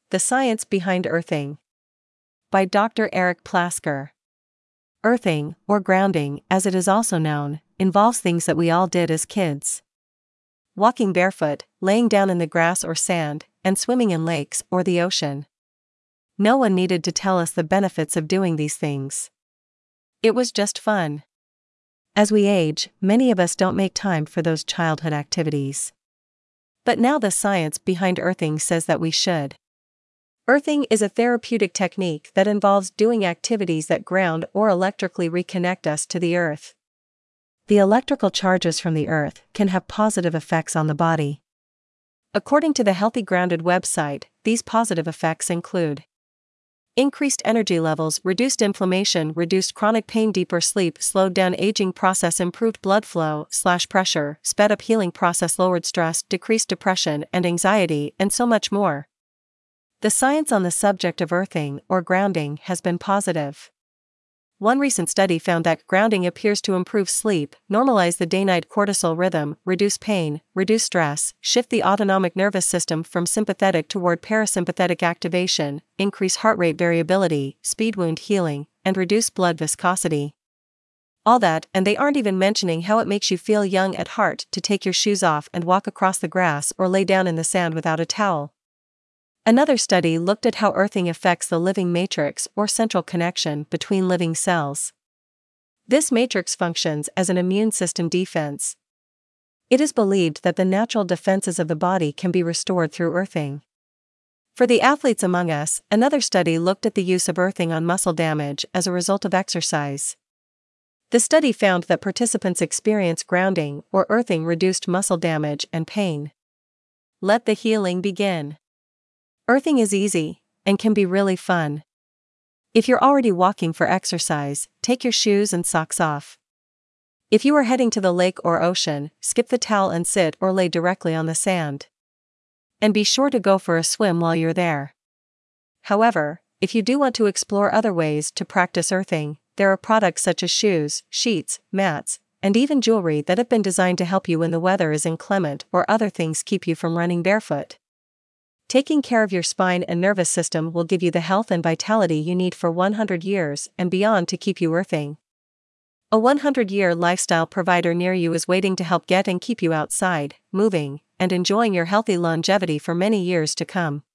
The Science Behind Earthing. By Dr. Eric Plasker. Earthing, or grounding, as it is also known, involves things that we all did as kids. Walking barefoot, laying down in the grass or sand, and swimming in lakes or the ocean. No one needed to tell us the benefits of doing these things. It was just fun. As we age, many of us don't make time for those childhood activities. But now the science behind earthing says that we should. Earthing is a therapeutic technique that involves doing activities that ground or electrically reconnect us to the earth. The electrical charges from the earth can have positive effects on the body. According to the Healthy Grounded website, these positive effects include increased energy levels, reduced inflammation, reduced chronic pain, deeper sleep, slowed down aging process, improved blood flow/pressure, sped up healing process, lowered stress, decreased depression and anxiety, and so much more. The science on the subject of earthing or grounding has been positive. One recent study found that grounding appears to improve sleep, normalize the day-night cortisol rhythm, reduce pain, reduce stress, shift the autonomic nervous system from sympathetic toward parasympathetic activation, increase heart rate variability, speed wound healing, and reduce blood viscosity. All that, and they aren't even mentioning how it makes you feel young at heart to take your shoes off and walk across the grass or lay down in the sand without a towel. Another study looked at how earthing affects the living matrix or central connection between living cells. This matrix functions as an immune system defense. It is believed that the natural defenses of the body can be restored through earthing. For the athletes among us, another study looked at the use of earthing on muscle damage as a result of exercise. The study found that participants experience grounding or earthing reduced muscle damage and pain. Let the healing begin. Earthing is easy, and can be really fun. If you're already walking for exercise, take your shoes and socks off. If you are heading to the lake or ocean, skip the towel and sit or lay directly on the sand. And be sure to go for a swim while you're there. However, if you do want to explore other ways to practice earthing, there are products such as shoes, sheets, mats, and even jewelry that have been designed to help you when the weather is inclement or other things keep you from running barefoot. Taking care of your spine and nervous system will give you the health and vitality you need for 100 years and beyond to keep you earthing. A 100-year lifestyle provider near you is waiting to help get and keep you outside, moving, and enjoying your healthy longevity for many years to come.